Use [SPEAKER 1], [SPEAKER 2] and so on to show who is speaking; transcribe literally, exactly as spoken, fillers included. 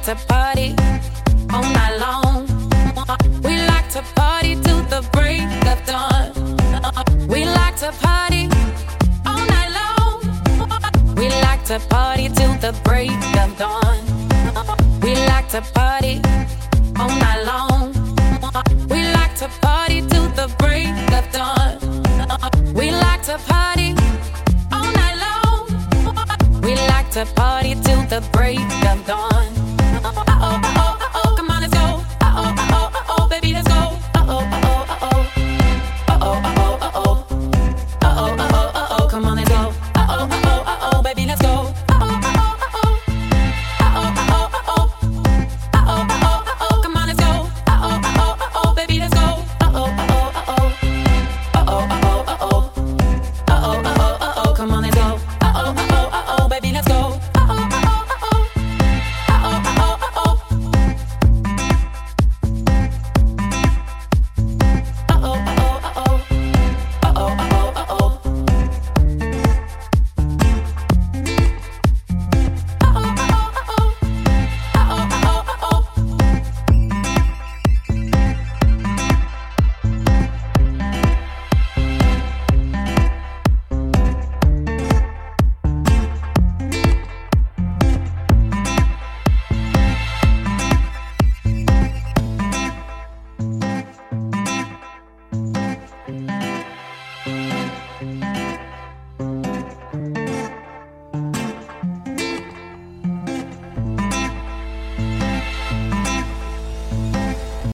[SPEAKER 1] to party all night long. We like to party till the break of dawn. We like to party all night long. We like to party till the break of dawn. We like to party all night long. We like to party till the break of dawn. We like to party all night long. We like to party till the break of dawn. Uh-oh.